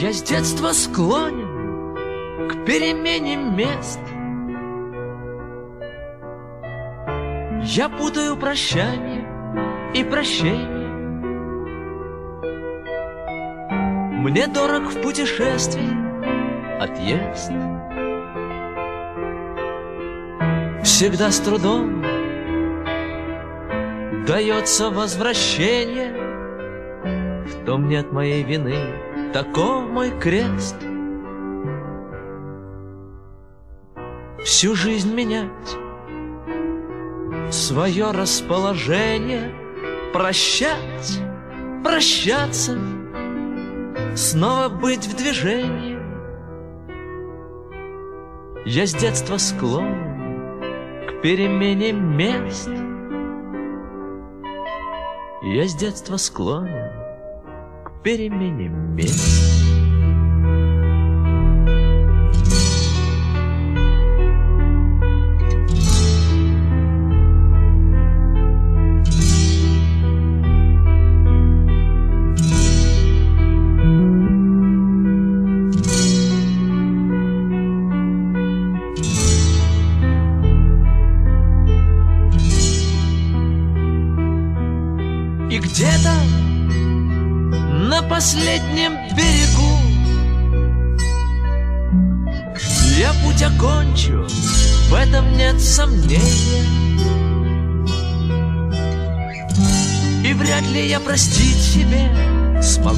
Я с детства склонен к перемене мест. Я путаю прощание и прощение. Мне дорог в путешествии отъезд. Всегда с трудом дается возвращение. В том нет моей вины, таков мой крест. Всю жизнь менять свое расположение, прощать, прощаться, снова быть в движении. Я с детства склонен к перемене мест. Я с детства склонен к перемене мест. И где-то на последнем берегу я путь окончу, в этом нет сомнения. И вряд ли я простить себе смогу,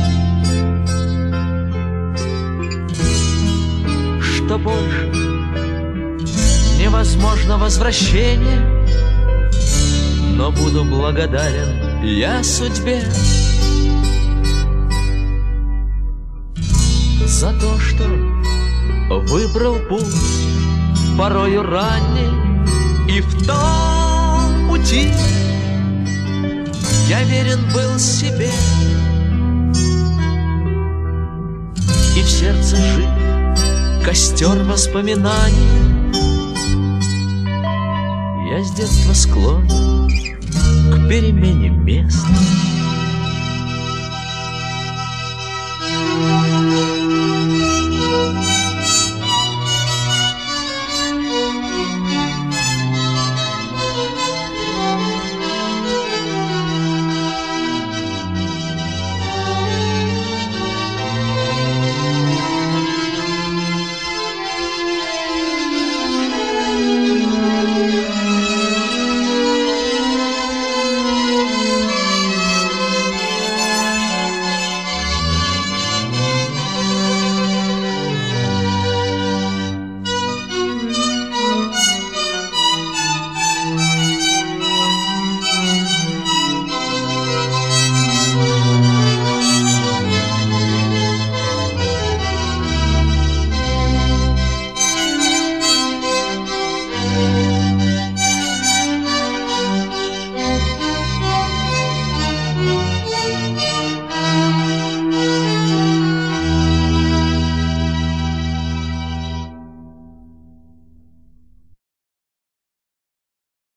что больше невозможно возвращение. Но буду благодарен я судьбе за то, что выбрал путь порою ранний, и в том пути я верен был себе, и в сердце жив костер воспоминаний. Я с детства склонен к перемене мест.